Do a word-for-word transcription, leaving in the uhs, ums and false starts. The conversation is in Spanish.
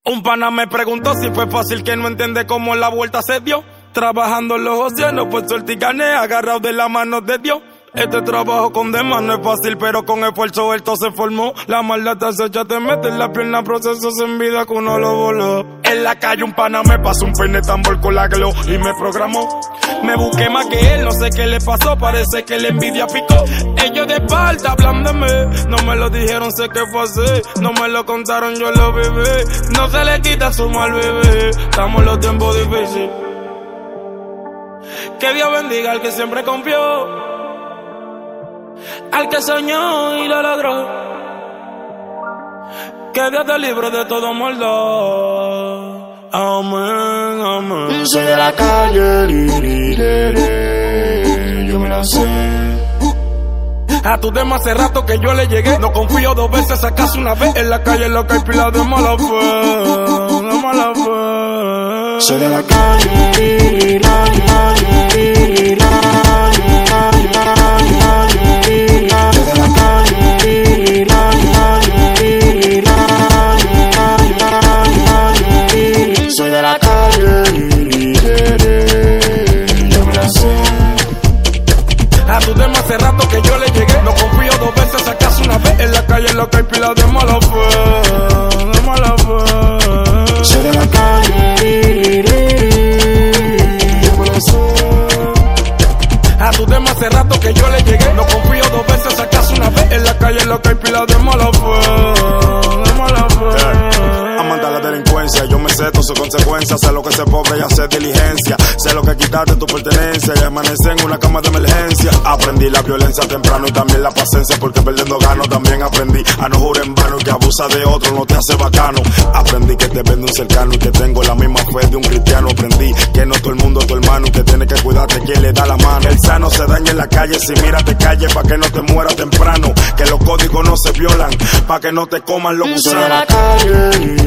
Un pana me preguntó si fue fácil, que no entiende cómo la vuelta se dio. Trabajando en los océanos, pues suerte y gané, agarrado de las manos de Dios. Este trabajo con demás no es fácil, pero con esfuerzo esto se formó. La maldad te acecha, te mete en la pierna, procesos en vida que uno lo voló. En la calle un pana me pasó un peine tambor con la glow y me programó. Me busqué más que él, no sé qué le pasó, parece que la envidia picó. Ellos de espalda hablan de mí, no me lo dijeron, sé que fue así. No me lo contaron, yo lo viví. No se le quita su mal bebé, estamos en los tiempos difíciles. Que Dios bendiga al que siempre confió, al que soñó y lo logró. Que Dios te libre de todo maldad. Amén, amén. Soy de la calle, li, li, li, li, yo me la sé. A tu tema hace rato que yo le llegué. No confío dos veces, acaso una vez. En la calle lo que hay pila de mala fe, de mala fe. Soy de la calle, li, li, li, li, li, li. Soy de la calle, yo me la sé. A tu tema hace rato que yo le llegué. No confío dos veces, acaso una vez. En la calle lo que hay pila de mala fe, de mala fe. Soy de la calle, yo me la sé. A tu tema hace rato que yo le llegué. No confío dos veces, acaso una vez. En la calle lo que hay pila de mala fe, de mala fe. Amante a la delincuencia, yo me sé todas sus consecuencias. Sé lo que es ser pobre y hacer diligencia. Sé lo que es quitarte tu pertenencia y amanecer en una cama de emergencia. Aprendí la violencia temprano y también la paciencia, porque perdiendo gano. También aprendí a no jurar en vano, y que abusa de otro no te hace bacano. Aprendí que te vende un cercano y que tengo la misma fe de un cristiano. Aprendí que no todo el mundo es tu hermano y que tienes que cuidarte quien le da la mano. El sano se daña en la calle, si mira te calle pa' que no te mueras temprano. Que los códigos no se violan, pa' que no te coman los gusanos.